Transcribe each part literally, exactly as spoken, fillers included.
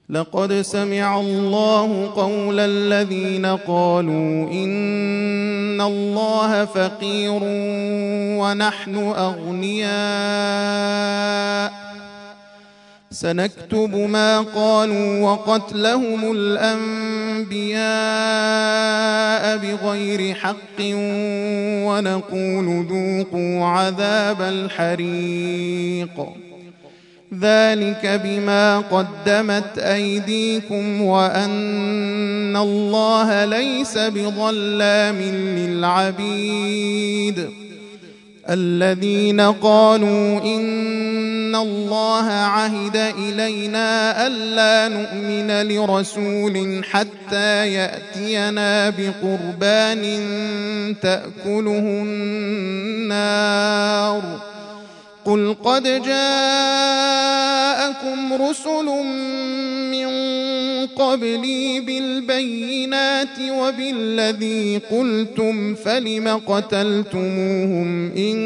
لقد سمع الله قول الذين قالوا إن الله فقير ونحن أغنياء سنكتب ما قالوا وقتلهم الأنبياء بغير حق ونقول ذوقوا عذاب الحريق ذلك بما قدمت أيديكم وأن الله ليس بظلام للعبيد الذين قالوا إن الله عهد إلينا ألا نؤمن لرسول حتى يأتينا بقربان تأكله النار قل قد جاءكم رسل من قبلي بالبينات وبالذي قلتم فلم قتلتموهم إن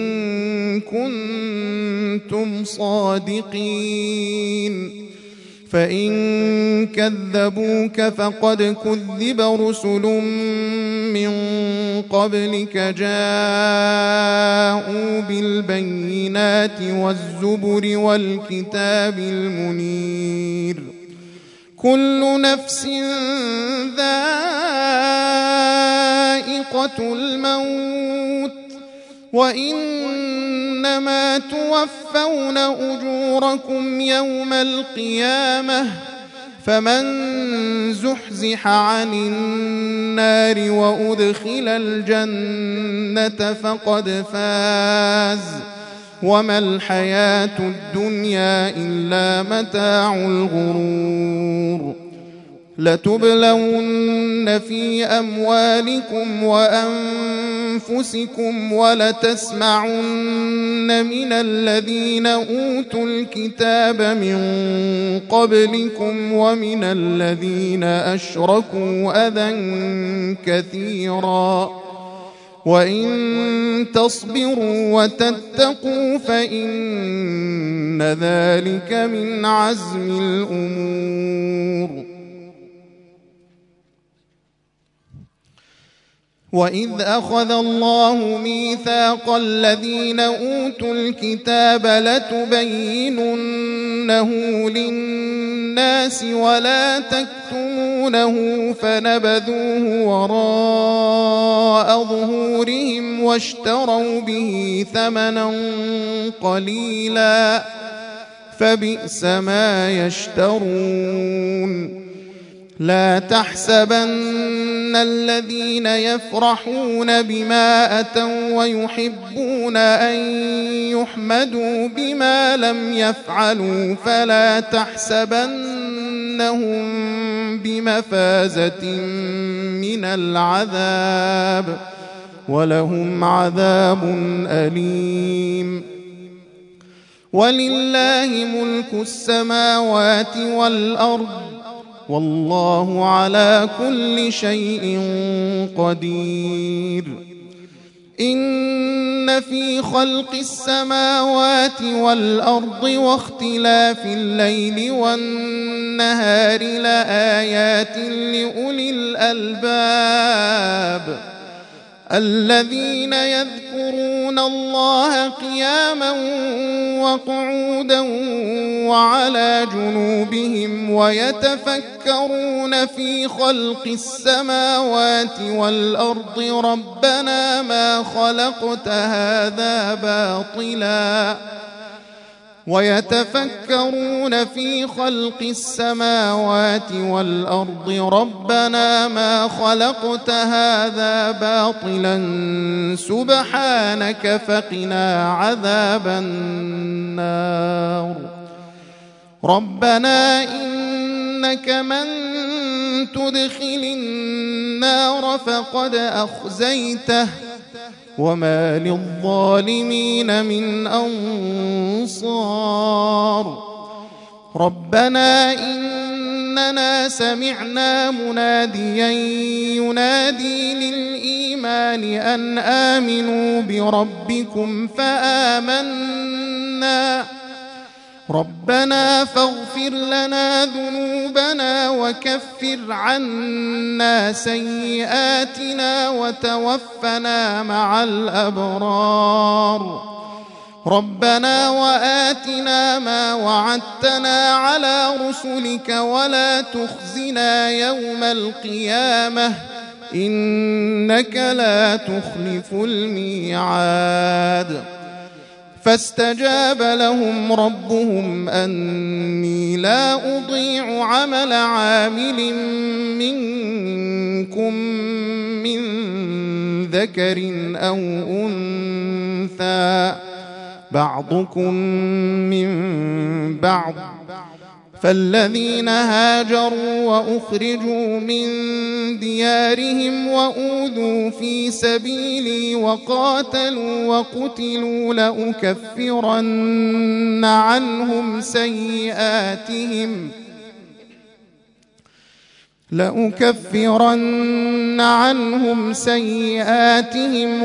كنتم صادقين فإن كذبوك فقد كذب رسل من قبلك جاءوا بالبينات والزبر والكتاب المنير كل نفس ذائقة الموت وإنما توفون أجوركم يوم القيامة فمن زحزح عن النار وأدخل الجنة فقد فاز وما الحياة الدنيا إلا متاع الغرور لتبلون في أموالكم وأنفسكم ولتسمعن من الذين أوتوا الكتاب من قبلكم ومن الذين أشركوا أذى كثيرا وإن تصبروا وتتقوا فإن ذلك من عزم الأمور وإذ أخذ الله ميثاق الذين أوتوا الكتاب لتبيننه للناس ولا تكتمونه فنبذوه وراء ظهورهم واشتروا به ثمنا قليلا فبئس ما يشترون لا تحسبن الذين يفرحون بما أتوا ويحبون أن يحمدوا بما لم يفعلوا فلا تحسبنهم بمفازة من العذاب ولهم عذاب أليم ولله ملك السماوات والأرض والله على كل شيء قدير إن في خلق السماوات والأرض واختلاف الليل والنهار لآيات لأولي الألباب الذين يذكرون الله قياما وقعودا وعلى جنوبهم ويتفكرون في خلق السماوات والأرض ربنا ما خلقت هذا باطلا ويتفكرون في خلق السماوات والأرض ربنا ما خلقت هذا باطلا سبحانك فقنا عذاب النار ربنا إنك من تدخل النار فقد أخزيته وما للظالمين من أنصار ربنا إننا سمعنا مناديا ينادي للإيمان أن آمنوا بربكم فآمنا ربنا فاغفر لنا ذنوبنا وكفر عنا سيئاتنا وتوفنا مع الأبرار ربنا وآتنا ما وعدتنا على رسلك ولا تخزنا يوم القيامة إنك لا تخلف الميعاد فاستجاب لهم ربهم أني لا أضيع عمل عامل منكم من ذكر أو أنثى بعضكم من بعض فالذين هاجروا وأخرجوا من ديارهم وأوذوا في سبيلي وقاتلوا وقتلوا لأكفرن عنهم سيئاتهم لأكفرن عنهم سيئاتهم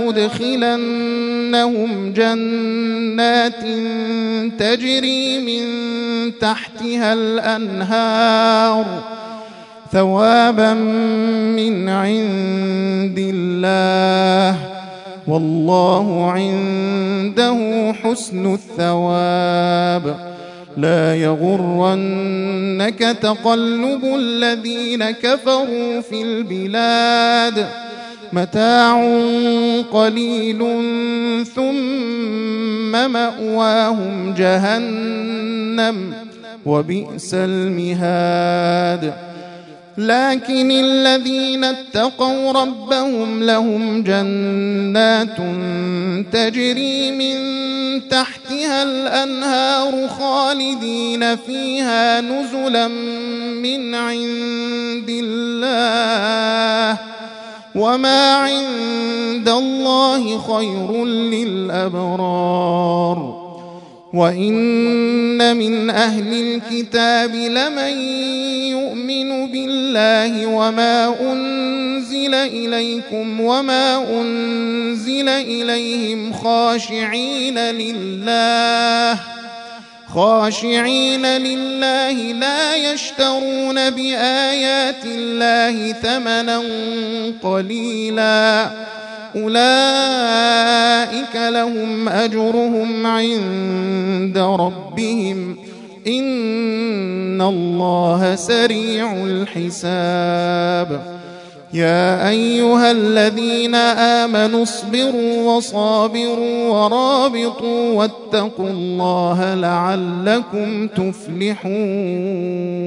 ولأدخلنهم جنات تجري من تحتها الأنهار ثوابا من عند الله والله عنده حسن الثواب لا يغرنك تقلب الذين كفروا في البلاد متاع قليل ثم مأواهم جهنم وبئس المهاد لكن الذين اتقوا ربهم لهم جنات تجري من تحتها الأنهار خالدين فيها نزلا من عند الله وما عند الله خير للأبرار وإن من أهل الكتاب لمن يؤمن بالله وما أنزل إليكم وما أنزل إليهم خاشعين لله خاشعين لله لا يشترون بآيات الله ثمنا قليلا أولئك لهم أجرهم عند ربهم إن الله سريع الحساب يا أيها الذين آمنوا اصبروا وصابروا ورابطوا واتقوا الله لعلكم تفلحون